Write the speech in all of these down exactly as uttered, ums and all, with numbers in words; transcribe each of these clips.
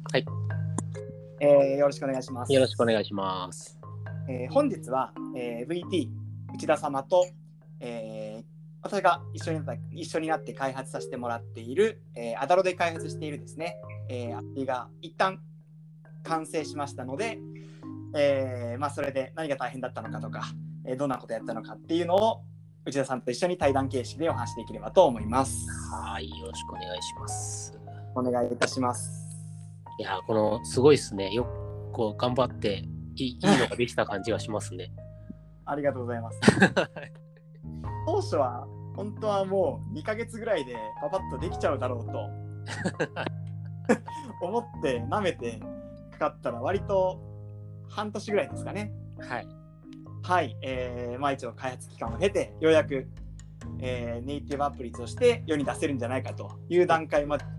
はい、 えー、よろしくお願いします。 よろしくお願いします。 えー、本日は、えー、ブイティー 内田様と、えー、私が一緒になった一緒になって開発させてもらっている、えー、アダロで開発しているですね、えー、アプリが一旦完成しましたので、えーまあ、それで何が大変だったのかとか、えー、どんなことやったのかっていうのを内田さんと一緒に対談形式でお話しできればと思います。 はい、よろしくお願いします。 お願いいたします。 いや、このすごいですね。よくこう頑張っていい、いいのができた感じがしますね。 ありがとうございます。当初は本当はもうにかげつぐらいでパパッとできちゃうだろうと思って舐めてかかったら割と半年ぐらいですかね。 はい。 はい、えー、まあ一応開発期間を経てようやく、えー、ネイティブアプリとして世に出せるんじゃないかという段階まで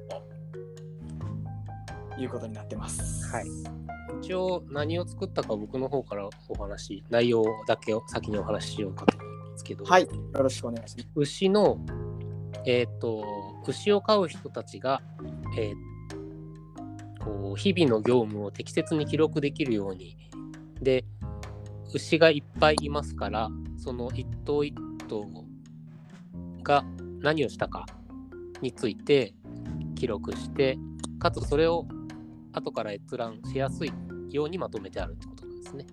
ということになってます。 はい。一応何を作ったか僕の方からお話、内容だけを先にお話ししようかと思うんですけど、 はい、よろしくお願いします。 牛の、えっと、牛を飼う人たちが、えー、こう日々の業務を適切に記録できるように、で、牛がいっぱいいますから、その一頭一頭が何をしたかについて記録して、かつそれを後から閲覧しやすいようにまとめてあるってことなんですね。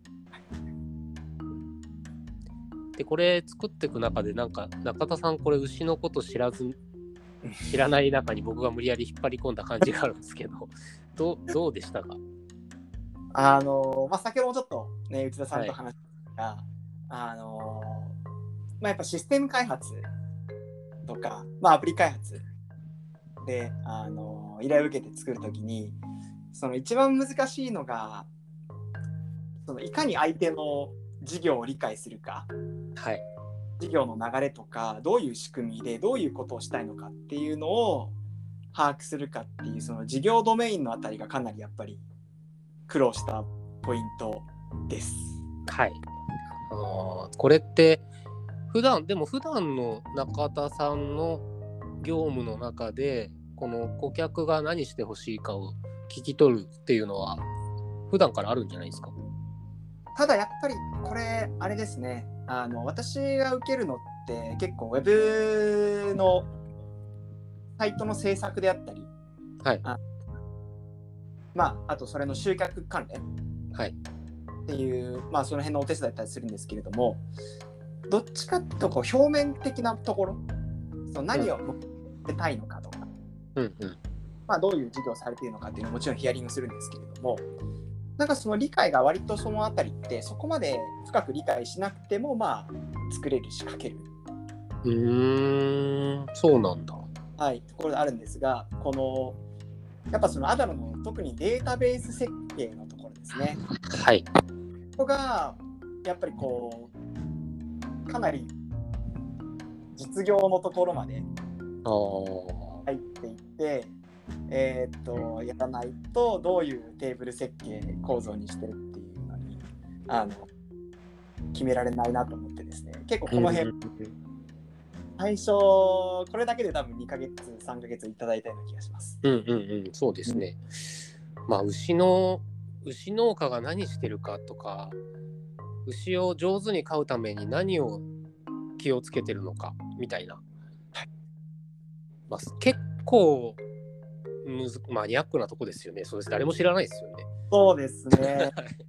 で、これ作っていく中で、なんか中田さんこれ牛のこと知らず知らない中に僕が無理やり引っ張り込んだ感じがあるんですけどどう、どうでしたか？ あのまあ、先ほどもちょっとね内田さんと話したが、はい、あのまあ、やっぱシステム開発とか、まあ、アプリ開発であの依頼を受けて作るときにその一番難しいのがそのいかに相手の事業を理解するか、 はい、 事業の流れとかどういう仕組みでどういうことをしたいのかっていうのを把握するかっていうその事業ドメインのあたりがかなりやっぱり苦労したポイントです。 はい。あのー、これって普段でも普段の中田さんの業務の中でこの顧客が何してほしいかを聞き取るっていうのは普段からあるんじゃないですか？ ただやっぱりこれあれですね、あの私が受けるのって結構ウェブのサイトの制作であったり、 はい、 あまあ、あとそれの集客関連っていう、はい、まあその辺のお手伝いだったりするんですけれども、どっちかっていうとこう表面的なところ、その何を持ってたいのかとか、 うんうんまあ、どういう事業をされているのかっていうのをもちろんヒアリングするんですけれども、なんかその理解が割とそのあたりってそこまで深く理解しなくてもまあ作れるし書ける。 うーん、そうなんだ。 はい、ところであるんですが、このやっぱそのアダロの特にデータベース設計のところですね。 はい。 ここがやっぱりこうかなり実業のところまで入っていって、えー、っとやらないとどういうテーブル設計構造にしてるっていうのにあの決められないなと思ってですね、結構この辺、うん、最初これだけで多分にかげつさんかげついただいたような気がします。 うんうんうん、そうですね。うん、まあ牛の牛農家が何してるかとか、牛を上手に飼うために何を気をつけてるのかみたいな、まあ、結構むずマニアックなとこですよね。そうです。誰も知らないですよね。 そうですね。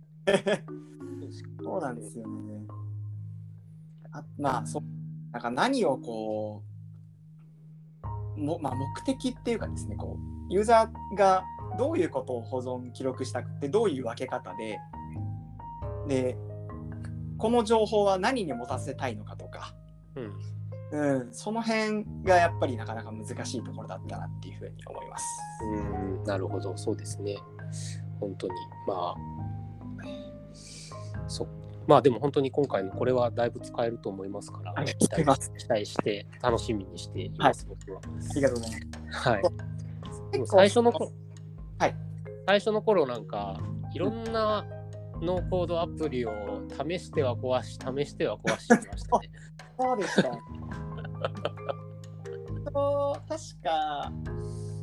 そうなんですよね。あまあそなんか何をこうも、まあ、目的っていうかですね、こうユーザーがどういうことを保存記録したくてどういう分け方ででこの情報は何に持たせたいのかとか、うんうん、その辺がやっぱりなかなか難しいところだったなっていうふうに思います。 うん、なるほど、そうですね。本当にまあそうまあでも本当に今回のこれはだいぶ使えると思いますから、期待し、期待して楽しみにしています、はい、僕は。 ありがとうございます。 はい。でも最初の頃、 はい、 最初の頃なんかいろんなノーコードアプリを試しては壊し、試しては壊してましたね。 そうでした。そう確か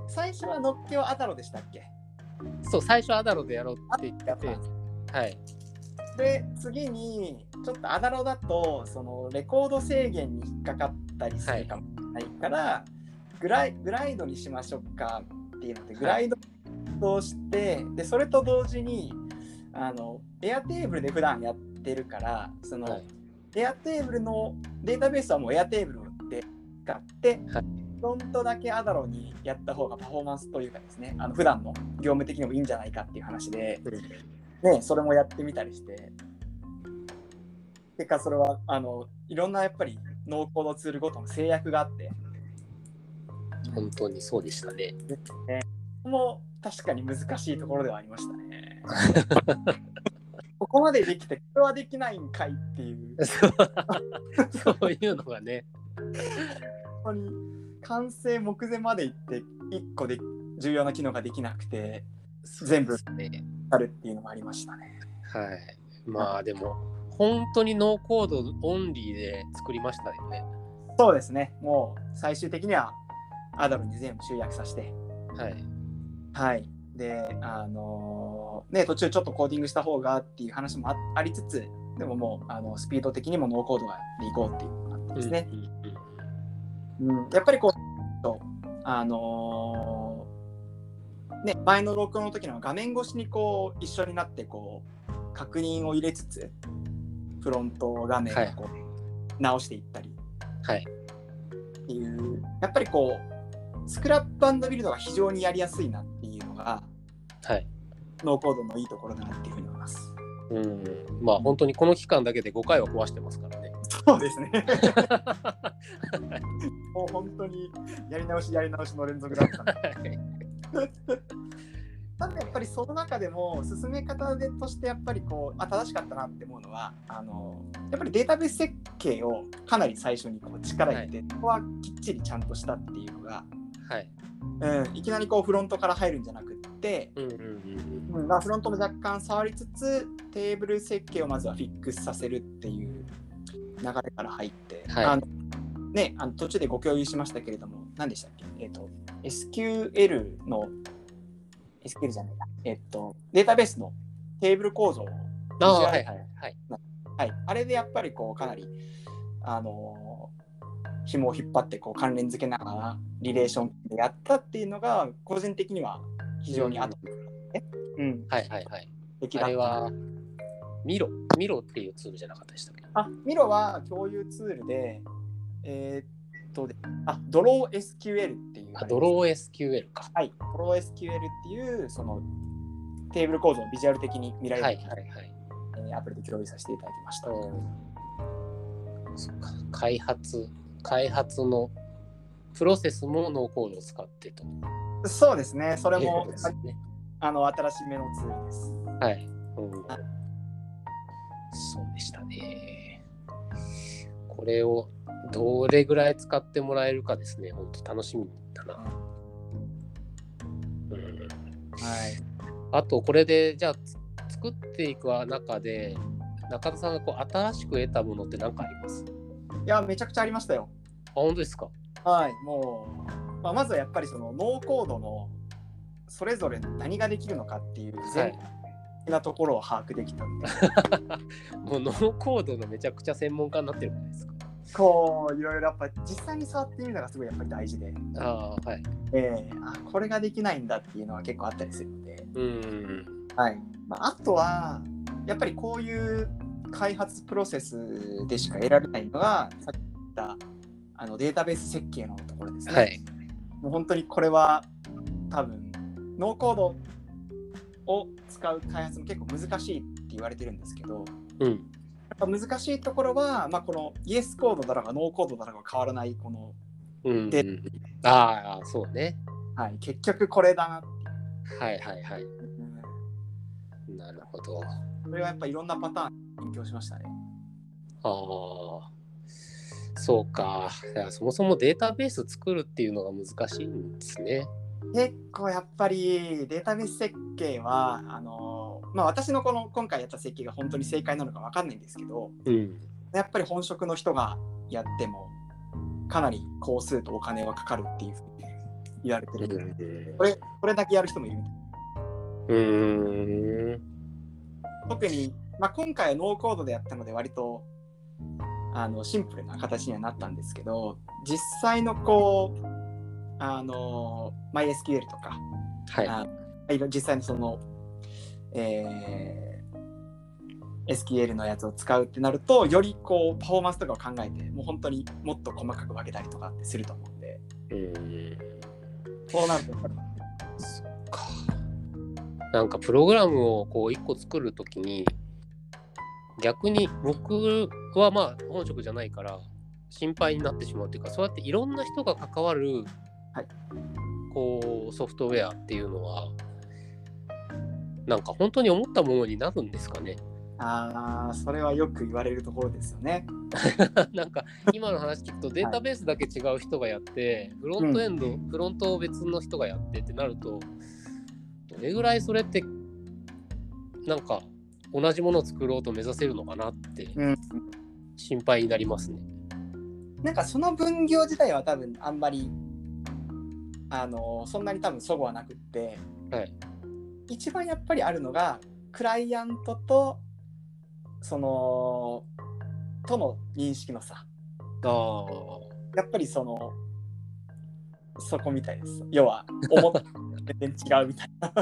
最初はのっけはアダロでしたっけ？ そう、最初アダロでやろうって言ってて、はい。 で、次に、ちょっとアダロだと、そのレコード制限に引っかかったりするかもしれないから、はい、グライ、グライドにしましょうかっていうので、グライドをして、はい、で、それと同時に、あの、エアテーブルで普段やってるから、その、はい、エアテーブルのデータベースはもうエアテーブルで使って、はい、フロントだけアダロにやった方がパフォーマンスというかですね、あの普段の業務的にもいいんじゃないかっていう話で、うんね、それもやってみたりして、結果それはあのいろんなやっぱりノーコードツールごとの制約があって、 本当にそうでしたね。 ね、もう確かに難しいところではありましたね。ここまでできてこれはできないんかいっていうそういうのがね、 本当に完成目前までいっていっこで重要な機能ができなくて全部あるっていうのもありましたね。 はい。まあでも本当にノーコードオンリーで作りましたよね。 そうですね。もう最終的にはアダロに全部集約させて、 はいはい。で、あのー、ね途中ちょっとコーディングした方がっていう話も あ, ありつつ、でももうあのスピード的にもノーコードがでいこうっていうのがあってですね。うんうんうん、やっぱりこうあのー、ね前の録音の時の画面越しにこう一緒になってこう確認を入れつつフロント画面をこう直していったり、 はい、 っていうやっぱりこうスクラップ&ビルドが非常にやりやすいなっていうのが、 はい、 ノーコードのいいところだなっていうふうに思います。 うん、まあ本当にこの期間だけでごかいは壊してますからね。 そうですね。もう本当にやり直しやり直しの連続だったただやっぱりその中でも進め方でとしてやっぱりこうあ正しかったなって思うのはあのやっぱりデータベース設計をかなり最初にこう力入れて、はい、ここはきっちりちゃんとしたっていうのが、 はいうん、いきなりこうフロントから入るんじゃなくって、うんうんうんうんまあ、フロントも若干触りつつテーブル設計をまずはフィックスさせるっていう流れから入って、はい、あのね、あの途中でご共有しましたけれども何でしたっけ、えーと、エスキューエル のエスキューエル じゃないな、えっと、データベースのテーブル構造をあ、はいはいはいはい、あれでやっぱりこうかなりあのー、紐を引っ張ってこう関連付けながらリレーションでやったっていうのが個人的には非常に後で、 うんうん、はいはいはい。あれはミロミロっていうツールじゃなかったでしたっけ？ あ、ミロは共有ツールで、えー、っとあドロー エスキューエル っていう、 あドロー エスキューエル か。 はい、ドロー エスキューエル っていうそのテーブル構造をビジュアル的に見られる、はいはいはいえー、アプリで共有させていただきました。うん、 そっか、開発開発のプロセスもノーコードを使ってと。 そうですね。それもですね、あの新しめのツールです。 はい。うん、そうでしたね。これをどれぐらい使ってもらえるかですね。本当楽しみだな。うん、はい。あとこれでじゃあ作っていく中で中田さんがこう新しく得たものって何かあります？ いやめちゃくちゃありましたよ。 あ、本当ですか？ はい、もう、まあ、まずはやっぱりそのノーコードのそれぞれ何ができるのかっていう全体なところを把握できたんで、 はい、もうノーコードのめちゃくちゃ専門家になってるじゃないですか。 こういろいろやっぱ実際に触ってみるのがすごいやっぱり大事で、 あ、はいえー、あこれができないんだっていうのは結構あったりするので、 うん、 はいまあ、あとはやっぱりこういう開発プロセスでしか得られないのがさっき言ったあのデータベース設計のところですね。はい、もう本当にこれは多分ノーコードを使う開発も結構難しいって言われてるんですけど、うん、やっぱ難しいところは、まあ、このイエスコードだろうがノーコードだろうが変わらないこの、 うんうん、ああそうね、 はい、結局これだなってはいはいはい、うん、なるほど。 これはやっぱいろんなパターン勉強しましたね。 ああそうか。そもそもデータベース作るっていうのが難しいんですね。 結構やっぱりデータベース設計はあの、まあ、私のこの今回やった設計が本当に正解なのか分かんないんですけど、うん、やっぱり本職の人がやってもかなり工数とお金はかかるっていうふうに言われてる、 うん、 これこれだけやる人もいるみたいな。 うーん特に、まあ、今回はノーコードでやったので割とあのシンプルな形にはなったんですけど、実際のこうあの MySQL とか、 はい、 あ実際のその、えー、エスキューエル のやつを使うってなると、よりこうパフォーマンスとかを考えてもう本当にもっと細かく分けたりとかってすると思うんで、 うーんそうなるとそっか。なんかプログラムをこういっこ作るときに逆に僕はまあ本職じゃないから心配になってしまうというか、そうやっていろんな人が関わる、 はい、 こうソフトウェアっていうのはなんか本当に思ったものになるんですかね。 ああ、それはよく言われるところですよね。 なんか今の話聞くとデータベースだけ違う人がやって、はい、フロントエンド、うん、フロントを別の人がやってってなると、どれぐらいそれってなんか同じものを作ろうと目指せるのかなって心配になりますね。 うん、なんかその分業自体は多分あんまりあのそんなに多分齟齬はなくって、 はい、 一番やっぱりあるのがクライアントとそのとの認識の差。 あやっぱりそのそこみたいです。要は思った全然違うみたいな。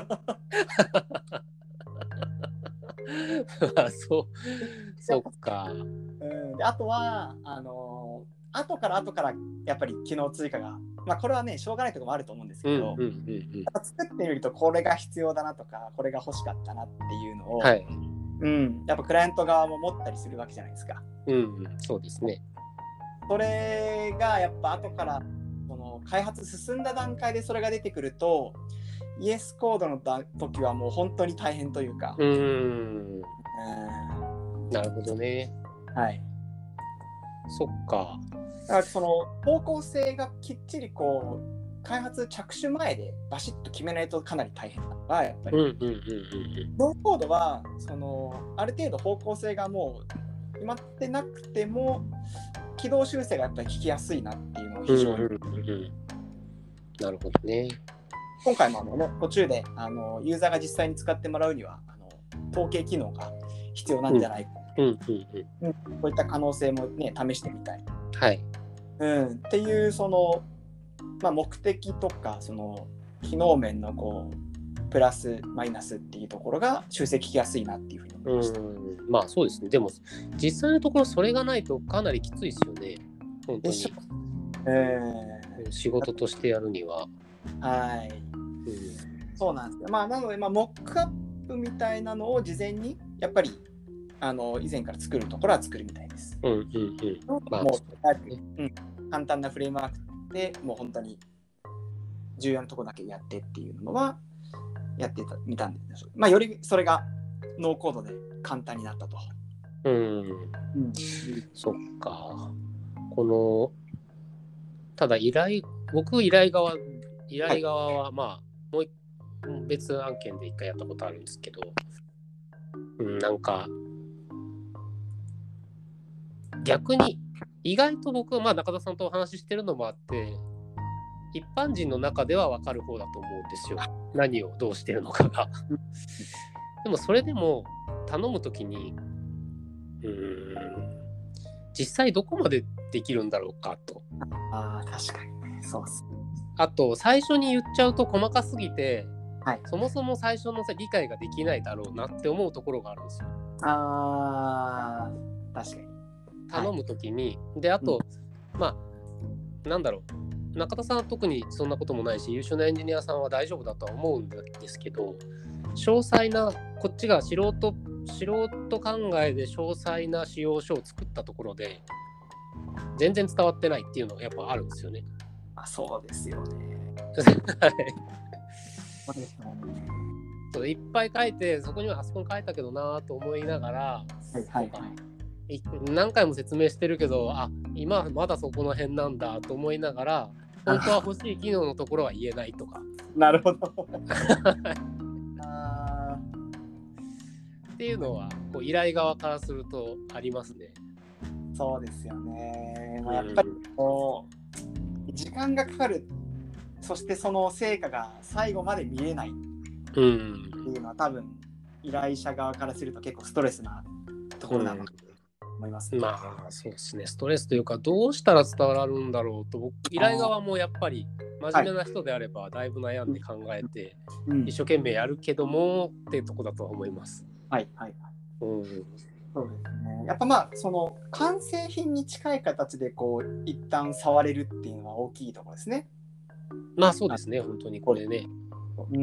あそうそっか、 うん、であとはあの後から後からやっぱり機能追加が、まあこれはねしょうがないところもあると思うんですけど、うんうんうんうん、やっぱ作ってみるとこれが必要だなとかこれが欲しかったなっていうのを、はい、うん、やっぱクライアント側も持ったりするわけじゃないですか。 うん、うん、そうですね。 それがやっぱ後からこの開発進んだ段階でそれが出てくると、イエスコードの時はもう本当に大変というか。 うーん、うん、なるほどね。 はい。 そっか。 だからその方向性がきっちりこう開発着手前でバシッと決めないとかなり大変なのがやっぱり、うんうんうんうん、ノーコードはそのある程度方向性がもう決まってなくても軌道修正がやっぱり聞きやすいなっていうのを非常に、うんうんうん、 なるほどね。 今回もあの、ね、途中であのユーザーが実際に使ってもらうにはあの統計機能が必要なんじゃないか、うんうんうんうん、こういった可能性も、ね、試してみたい、 はいうん、っていうその、まあ、目的とかその機能面のこうプラスマイナスっていうところが修正聞きやすいなっていうふうに思いました。 うん、まあそうですね。でも実際のところそれがないとかなりきついですよね。本当に、えー、仕事としてやるには。 はい、うん、そうなんですよ。まあなので、まあ、モックアップみたいなのを事前にやっぱりあの以前から作るところは作るみたいです。うんうんうん。まあ、もう、うん、簡単なフレームワークでもう本当に重要なところだけやってっていうのはやってたみたんです。まあよりそれがノーコードで簡単になったと。 うん。うん、そっか。このただ依頼僕依頼側依頼側はまあ、はい、もう別案件で一回やったことあるんですけど、うん、なんか逆に意外と僕はまあ中田さんとお話ししてるのもあって一般人の中では分かる方だと思うんですよ。何をどうしてるのかが。でもそれでも頼むときにうーん実際どこまでできるんだろうかと。 ああ確かにそうっす。 あと最初に言っちゃうと細かすぎて、 はい、 そもそも最初の理解ができないだろうなって思うところがあるんですよ。 あー確かに。 頼むときに、はい、であと、うん、まあなんだろう中田さんは特にそんなこともないし優秀なエンジニアさんは大丈夫だとは思うんですけど詳細なこっちが素人素人考えで詳細な仕様書を作ったところで全然伝わってないっていうのがやっぱあるんですよね。 あそうですよね。 はい。そうですね。そういっぱい書いてそこにはあそこに書いたけどなと思いながら、はいはいはい、何回も説明してるけどあ今まだそこの辺なんだと思いながら本当は欲しい機能のところは言えないとか。 なるほど。 あっていうのはこう依頼側からするとありますね。 そうですよね。まあ、やっぱりこう時間がかかるそしてその成果が最後まで見えないっていうのは、多分依頼者側からすると結構ストレスなところなのかと思います、ね、 うん、まあそうですね、ストレスというかどうしたら伝わるんだろうと、僕依頼側もやっぱり真面目な人であればだいぶ悩んで考えて、はい、一生懸命やるけどもっていうとこだとは思います。 はいはい、 うん、 そうですね。やっぱまあその完成品に近い形でこう一旦触れるっていうのは大きいところですね。 まあそうですね、本当にこれね。 うん。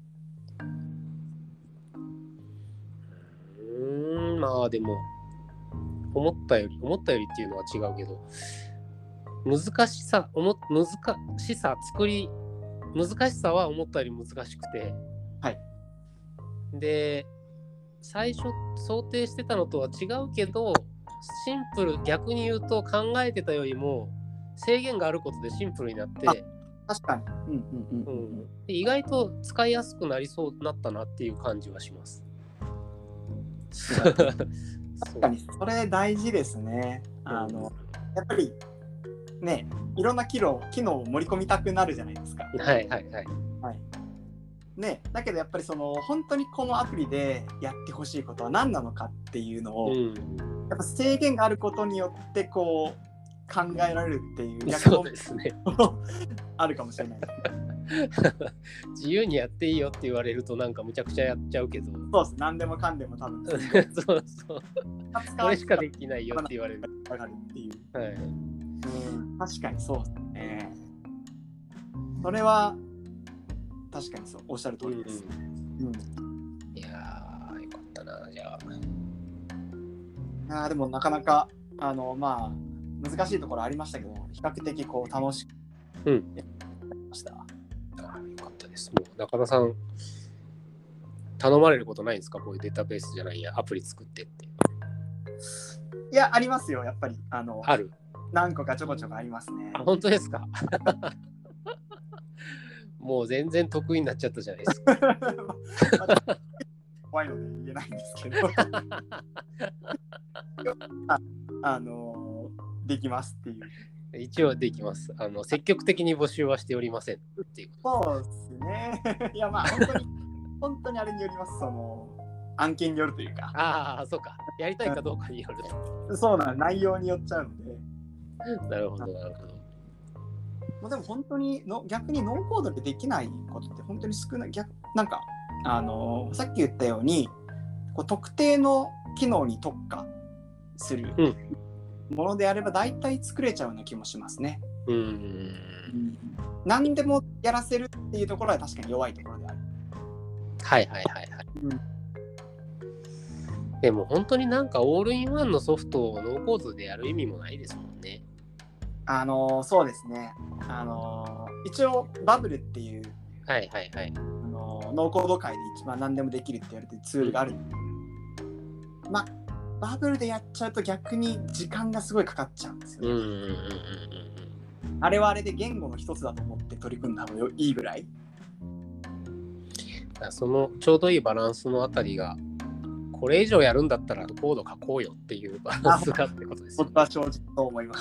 うーん、まあでも思ったより思ったよりっていうのは違うけど、難しさおも難しさ作り難しさは思ったより難しくて、 はい。 で最初想定してたのとは違うけど、シンプル、逆に言うと考えてたよりも制限があることでシンプルになって、 確かに、うんうんうんうん、 で意外と使いやすくなりそうになったなっていう感じはします。 確かにそれ大事ですね。あの、やっぱりね、いろんな機能機能を盛り込みたくなるじゃないですか。 はいはいはい。 はいね、だけどやっぱりその本当にこのアプリでやってほしいことは何なのかっていうのを、うん、やっぱ制限があることによってこう考えられるっていう逆のそうですねあるかもしれない。 自由にやっていいよって言われるとなんかむちゃくちゃやっちゃうけど、 そうです、何でもかんでも多分そうそうこれしかできないよって言われるっていう、 はい、うん、 確かにそうですね。それは確かにそうおっしゃる通りです、うんうん、 いやーよかったな。じゃああでもなかなかあのまあ難しいところありましたけど比較的こう楽しくやりました、うん、 あよかったです。もう中田さん頼まれることないんですか、こういうデータベースじゃないやアプリ作ってって。 いやありますよ、やっぱりあのある何個かちょこちょこありますね。 あ本当ですかもう全然得意になっちゃったじゃないですか怖いので言えないんですけどあ, あのできますっていう。 一応できます。あの積極的に募集はしておりませんっていう。 そうですねいやまあ本当に本当にあれによります。その案件によるというか。 ああそうか、やりたいかどうかによるとそうな内容によっちゃうので。 なるほどなるほど。 まあ、でも本当にの逆にノーコードでできないことって本当に少ない。逆なんかあのー、さっき言ったようにこう特定の機能に特化するものであれば大体作れちゃうような気もしますね。 うん、うんうん何でもやらせるっていうところは確かに弱いところである。 はいはいはいはい、うん、でも本当になんかオールインワンのソフトをノーコードでやる意味もないですもんね。 あのー、そうですね。あのー、一応バブルっていう、 はいはいはい、 あのー、ノーコード界で一番何でもできるって言われてるツールがある、うん、まあバブルでやっちゃうと逆に時間がすごいかかっちゃうんですよね。うんうんうんうん、あれはあれで言語の一つだと思って取り組んだ方がいいぐらい。 そのちょうどいいバランスのあたりがこれ以上やるんだったらコード書こうよっていうバランスがってことですよね。 僕は正直と思います。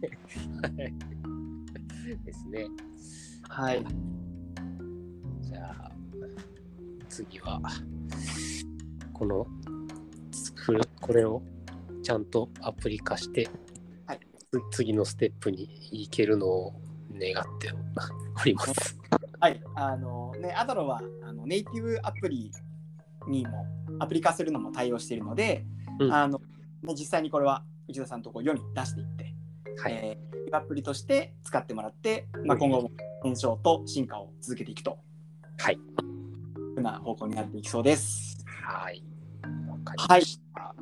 ですね。 はい。 じゃあ次はこの作るこれをちゃんとアプリ化して、はい、次のステップに行けるのを願っております。 はい。あのね、アドロはあのネイティブアプリにもアプリ化するのも対応しているので、うん、あの実際にこれは内田さんとこう世に出していって、はいえー、アプリとして使ってもらって、まあ、今後も検証と進化を続けていくと、 はい、 ふうな方向になっていきそうです。 はい。わかりました。はい、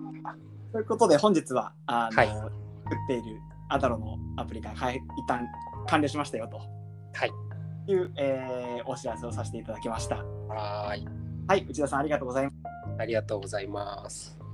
ということで本日はあの、 はい、 作っているアドロのアプリが、はい、一旦完了しましたよと、 はい、 いう、えー、お知らせをさせていただきました。 はい。 はい、内田さんありがとうございます。 ありがとうございます。